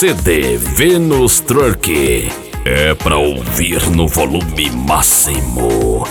CD Venus Truck é pra ouvir no volume máximo.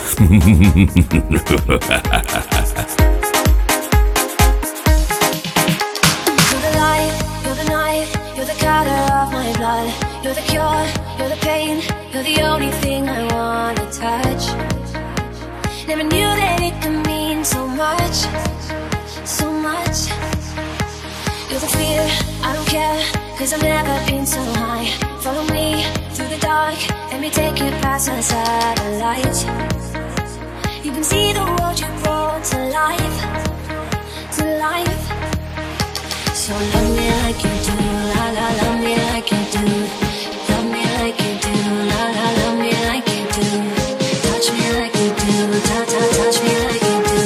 You're the cure, you're the pain, you're the only thing I wanna touch. Never knew that it could mean so much, so much. You're the fear, I don't care, cause I've never been so high. Follow me through the dark, let me take you past the satellite. You can see the world you brought to life, to life. So love me like you do, la la, love me like you do. Love me like you do, la la, love me like you do. Touch me like you do, ta ta, touch me like you do.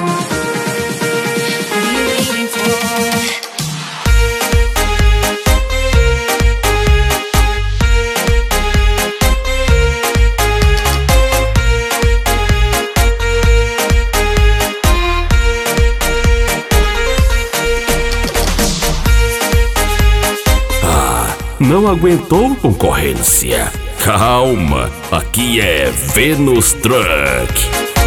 What are you waiting for? Não aguentou, concorrência? Calma, aqui é Venus Truck.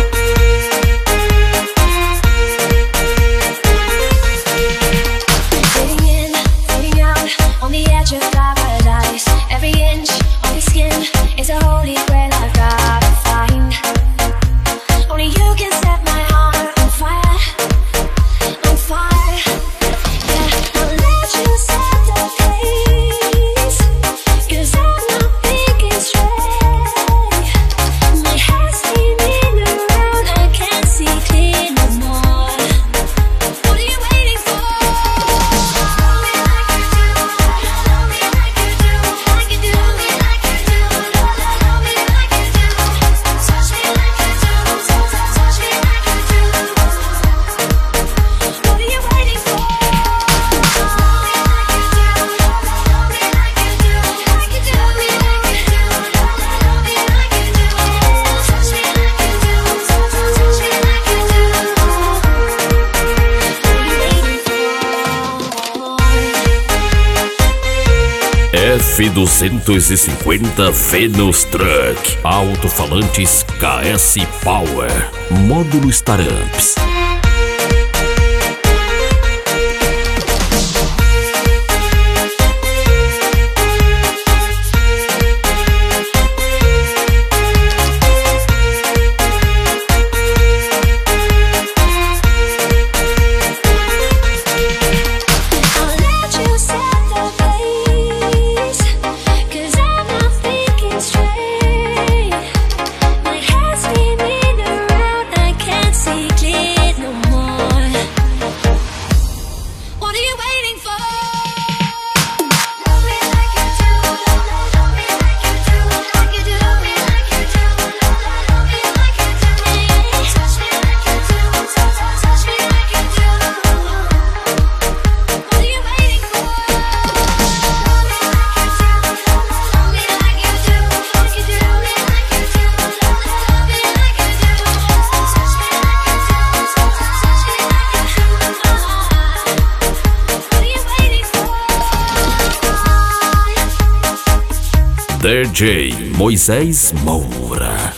F250 Venus Truck, alto-falantes KS Power, módulo Staramps. DJ Moisés Moura.